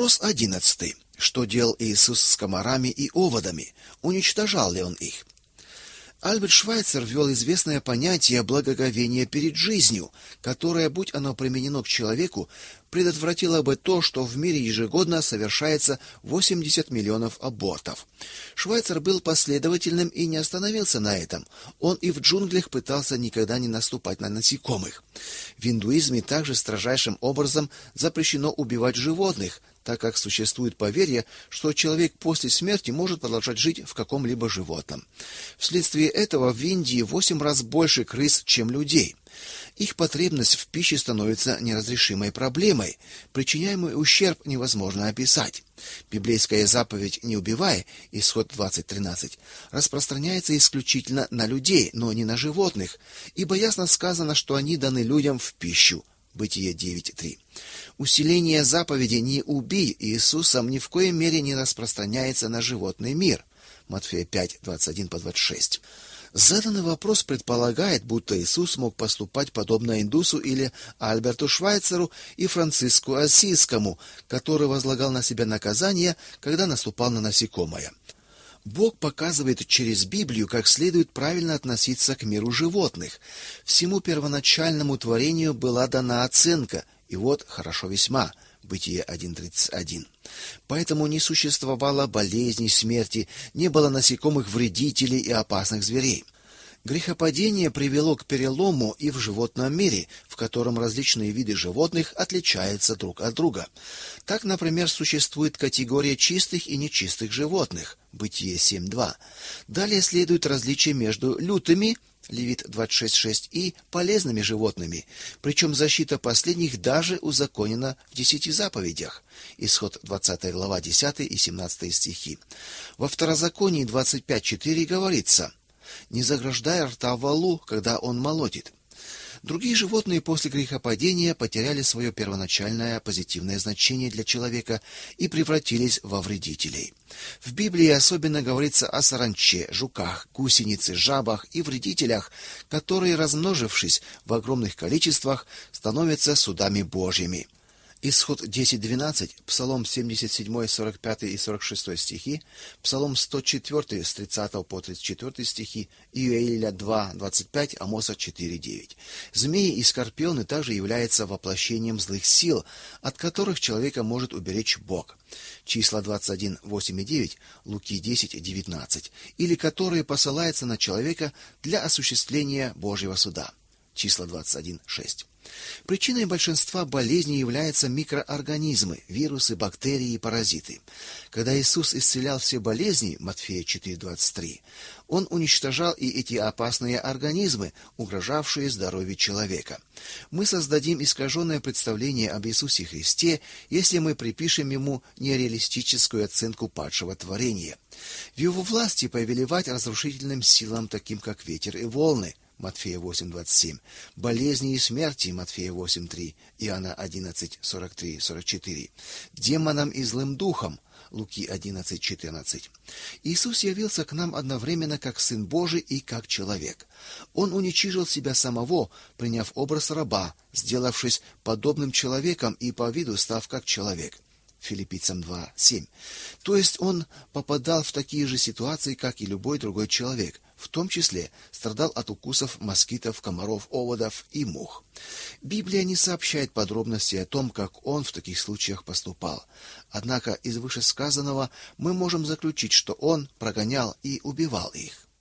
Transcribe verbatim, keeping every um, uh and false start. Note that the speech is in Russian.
Вопрос одиннадцатый. Что делал Иисус с комарами и оводами? Уничтожал ли он их? Альберт Швайцер ввел известное понятие благоговения перед жизнью, которое, будь оно применено к человеку, предотвратило бы то, что в мире ежегодно совершается восемьдесят миллионов абортов. Швайцер был последовательным и не остановился на этом. Он и в джунглях пытался никогда не наступать на насекомых. В индуизме также строжайшим образом запрещено убивать животных, так как существует поверье, что человек после смерти может продолжать жить в каком-либо животном. Вследствие этого в Индии восемь раз больше крыс, чем людей. Их потребность в пище становится неразрешимой проблемой, причиняемый ущерб невозможно описать. Библейская заповедь «Не убивай» Исход двадцать тринадцать распространяется исключительно на людей, но не на животных, ибо ясно сказано, что они даны людям в пищу. Бытие девять три. Усиление заповеди «Не убий» Иисусом ни в коей мере не распространяется на животный мир. Матфея пять двадцать один по двадцать шесть. Заданный вопрос предполагает, будто Иисус мог поступать подобно индусу или Альберту Швайцеру и Франциску Ассизскому, который возлагал на себя наказание, когда наступал на насекомое. Бог показывает через Библию, как следует правильно относиться к миру животных. Всему первоначальному творению была дана оценка, и вот хорошо весьма. Бытие один тридцать один. Поэтому не существовало болезней, смерти, не было насекомых вредителей и опасных зверей. Грехопадение привело к перелому и в животном мире, в котором различные виды животных отличаются друг от друга. Так, например, существует категория чистых и нечистых животных. Бытие семь два. Далее следует различие между лютыми, Левит двадцать шесть шесть, и полезными животными, причем защита последних даже узаконена в десяти заповедях. Исход двадцатая глава десятый и семнадцатый стихи. Во Второзаконии двадцать пять четыре говорится: «Не заграждай рта волу, когда он молотит». Другие животные после грехопадения потеряли свое первоначальное позитивное значение для человека и превратились во вредителей. В Библии особенно говорится о саранче, жуках, гусенице, жабах и вредителях, которые, размножившись в огромных количествах, становятся судами Божьими. Исход десять двенадцать, Псалом семьдесят семь, сорок пять и сорок шесть стихи, Псалом сто четыре с тридцатого по тридцать четвёртый стихи, Иоиля два двадцать пять, Амоса четыре девять. Змеи и скорпионы также являются воплощением злых сил, от которых человека может уберечь Бог. Числа двадцать один восемь и девять, Луки десять девятнадцать, или которые посылаются на человека для осуществления Божьего суда. Числа двадцать один шесть. Причиной большинства болезней являются микроорганизмы, вирусы, бактерии и паразиты. Когда Иисус исцелял все болезни, Матфея четыре двадцать три, он уничтожал и эти опасные организмы, угрожавшие здоровью человека. Мы создадим искаженное представление об Иисусе Христе, если мы припишем ему нереалистическую оценку падшего творения. В его власти повелевать разрушительным силам, таким как ветер и волны, Матфея восемь двадцать семь, болезни и смерти, Матфея восемь три, Иоанна одиннадцать сорок три сорок четыре, демонам и злым духам, Луки одиннадцать четырнадцать. Иисус явился к нам одновременно как Сын Божий и как человек. Он уничижил себя самого, приняв образ раба, сделавшись подобным человеком и по виду став как человек. Филиппийцам два семь. То есть он попадал в такие же ситуации, как и любой другой человек, в том числе страдал от укусов москитов, комаров, оводов и мух. Библия не сообщает подробностей о том, как он в таких случаях поступал. Однако из вышесказанного мы можем заключить, что он прогонял и убивал их.